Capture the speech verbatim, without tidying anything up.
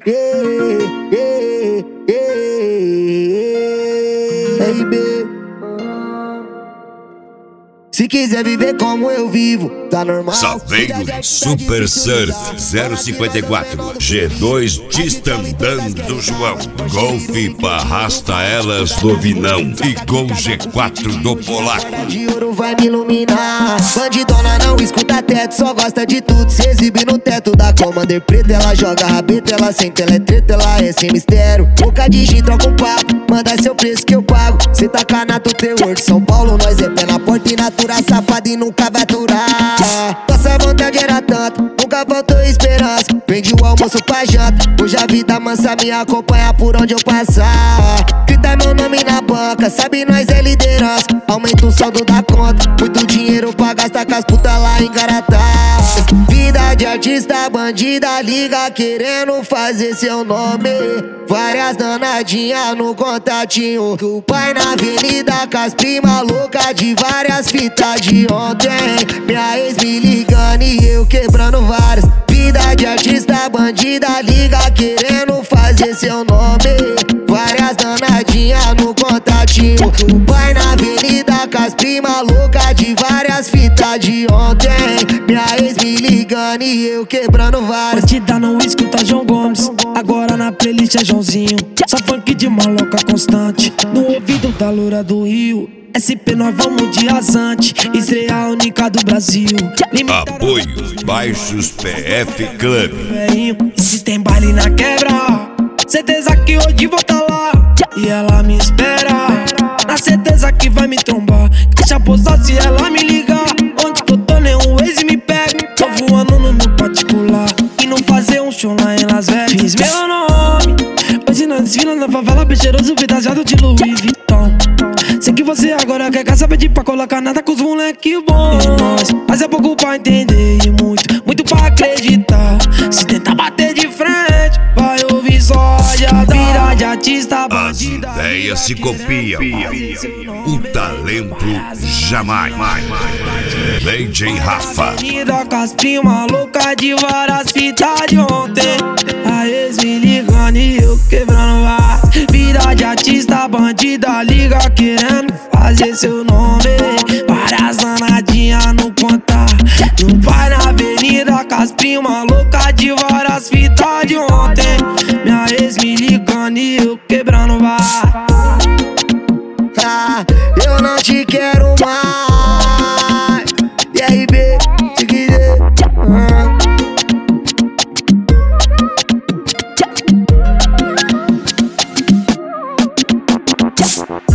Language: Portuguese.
yeah, yeah, yeah, yeah, baby. Se quiser viver como eu vivo, tá normal. Saveiro Super Surf zero cinquenta e quatro G dois Distandando João, Golf pra arrasta elas do Vinão e Gol G quatro do Polaco. De ouro vai me iluminar. Bandidona não escuta teto, só gosta de tudo. Se exibe no teto da Commander preta. Ela joga rabeta, ela senta, ela é treta, ela é sem mistério. Boca de gin, troca um papo, manda seu preço que eu pago. Cê tá canato, terror de São Paulo, nós é pé na porta e natura. Safado e nunca vai aturar. Nossa vontade era tanta, nunca faltou esperança. Vendi o almoço pra janta, hoje a vida mansa me acompanha por onde eu passar. Grita meu nome na banca, sabe nós é liderança. Aumenta o saldo da conta, muito dinheiro pra gastar com as putas lá em Garatá. Vida de artista, bandida, liga querendo fazer seu nome. Várias danadinhas no contatinho. O pai na avenida com as prima louca de várias fitas de ontem. Minha ex me ligando e eu quebrando várias. Vida de artista, bandida, liga querendo fazer seu nome. Várias danadinhas no contatinho. O pai na avenida com as prima louca de várias fitas de ontem. Minha ex me ligando e eu quebrando várias. Batida não escuta João Gomes, agora na playlist é Joãozinho. Só funk de maloca constante, no ouvido da loura do Rio. S P nós vamos de rasante, estreia única do Brasil. Apoio Baixos P F Club. E se tem baile na quebra, certeza que hoje vou tá lá. E ela me espera, na certeza que vai me trombar. Deixa posar se ela me ligar. Onde que eu tô nenhum ex me pega. Tô voando no meu particular e não fazer um show lá em Las Vegas. Fiz meu nome, hoje na desfila na favela, cheiroso fantasiado de Louis Vuitton. Sei que você agora quer saber de pra colocar nada com os moleque bom. E nós, mas é pouco pra entender e muito, muito pra acreditar. Se tentar bater de frente, vai ouvir só de vira de artista, as ideias se copiam, o talento jamais. D J Rafa. Avenida com as prima louca de várias fitas de ontem. A ex me ligando e eu quebrando várias. Vida de artista, bandida, liga querendo fazer seu nome. Várias danadinhas no contar. No pai na avenida com as prima louca de várias fitas de ontem. Minha ex me ligando e eu quebrando várias. Ah, eu não te quero mais. E aí, B, se quiser. Ah.